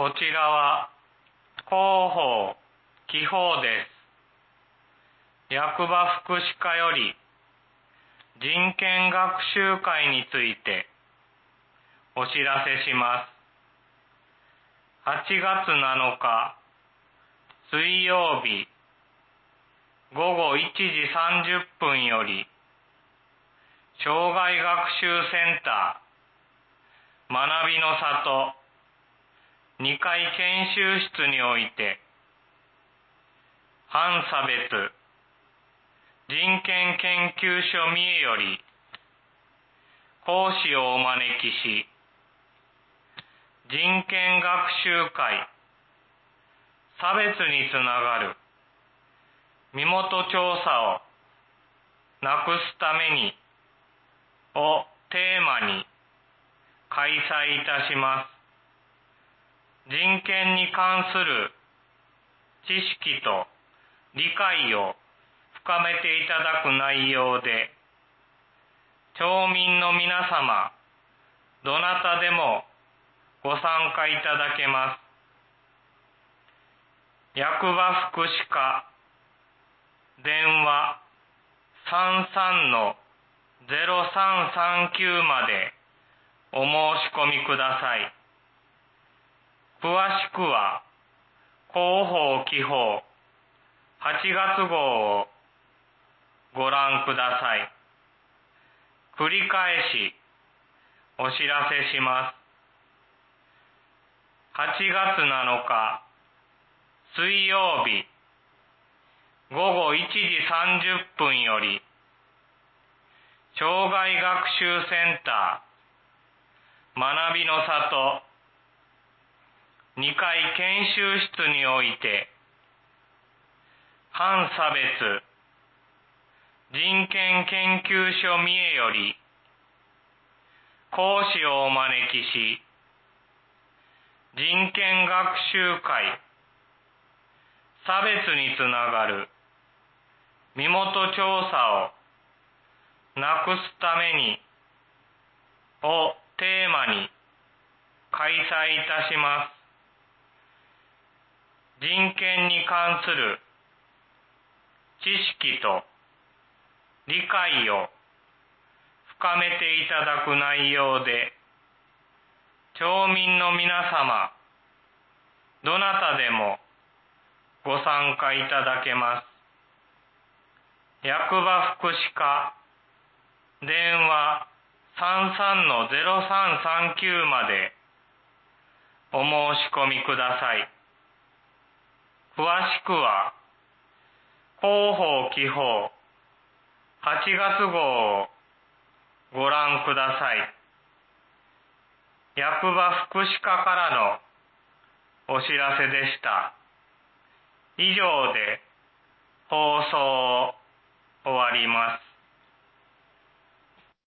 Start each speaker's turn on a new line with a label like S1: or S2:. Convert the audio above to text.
S1: こちらは広報・記法です。役場福祉課より人権学習会についてお知らせします。8月7日水曜日午後1時30分より障害学習センター学びの里2階研修室において反差別人権研究所三重より講師をお招きし、人権学習会差別につながる身元調査をなくすためにをテーマに開催いたします。人権に関する知識と理解を深めていただく内容で、町民の皆様、どなたでもご参加いただけます。役場福祉課電話33-0339までお申し込みください。詳しくは広報・記法8月号をご覧ください。繰り返しお知らせします。8月7日水曜日午後1時30分より障害学習センター学びの里2階研修室において反差別人権研究所三重より講師をお招きし、人権学習会差別につながる身元調査をなくすためにをテーマに開催いたします。人権に関する知識と理解を深めていただく内容で、町民の皆様、どなたでもご参加いただけます。役場福祉課電話33-0339までお申し込みください。詳しくは広報・記法8月号をご覧ください。役場福祉課からのお知らせでした。以上で放送を終わります。